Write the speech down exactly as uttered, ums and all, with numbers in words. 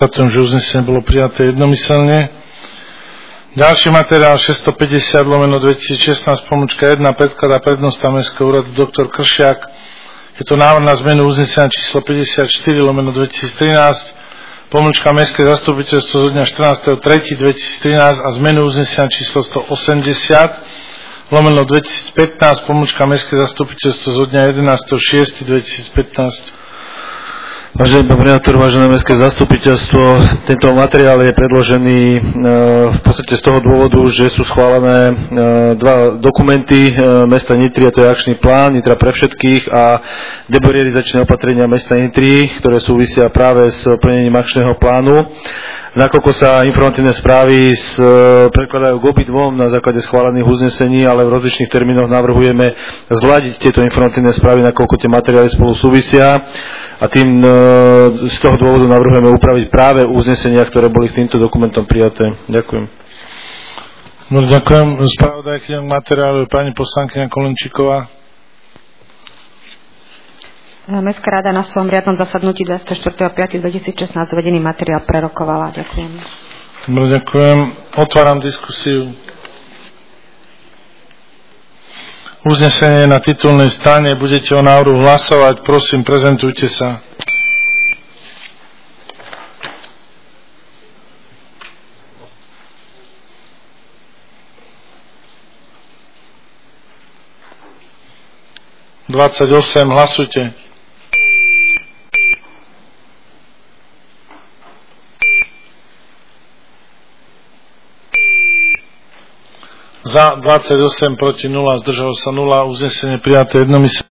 že uznesenie bolo prijaté jednomyselne. Ďalší materiál šesťstopäťdesiat lomeno dvetisícšestnásť pomôčka jedna predkladá prednosta Mestského úradu doktor Kršiak. Je to návrh na zmenu uznesenia číslo päťdesiatštyri lomeno dvetisíctrinásť pomôčka Mestské zastupiteľstvo zo dňa štrnásteho tretieho dvetisíctrinásť a zmenu uznesenia číslo stoosemdesiat lomeno dvetisícpätnásť pomôčka Mestské zastupiteľstvo zo dňa jedenásteho šiesteho dvetisícpätnásť. Vážený pán primátor, vážené mestské zastupiteľstvo, tento materiál je predložený e, v podstate z toho dôvodu, že sú schválené e, dva dokumenty e, mesta Nitry, a to je akčný plán Nitra pre všetkých a debarierizačné opatrenia mesta Nitry, ktoré súvisia práve s plnením akčného plánu. Nakoľko sa informatívne správy s, e, prekladajú k obidvom na základe schválených uznesení, ale v rozličných termínoch navrhujeme zladiť tieto informatívne správy, nakoľko tie materiály spolu súvisia. A tým e, z toho dôvodu navrhujeme upraviť práve uznesenia, ktoré boli k týmto dokumentom prijaté. Ďakujem. No, ďakujem. Spravodajkyňa k materiálu pani poslankyňa Kolenčíková. Mestská rada na svojom riadnom zasadnutí dvadsiateho štvrtého piateho dvetisícšestnásť uvedený materiál prerokovala. Ďakujem. Dobre, ďakujem. Otváram diskusiu. Uznesenie na titulnej strane. Budete o návrhu hlasovať. Prosím, prezentujte sa. dvadsaťosem. Hlasujte. Za dvadsaťosem, proti nula, zdržalo sa nula, uznesenie prijaté jednomyselne.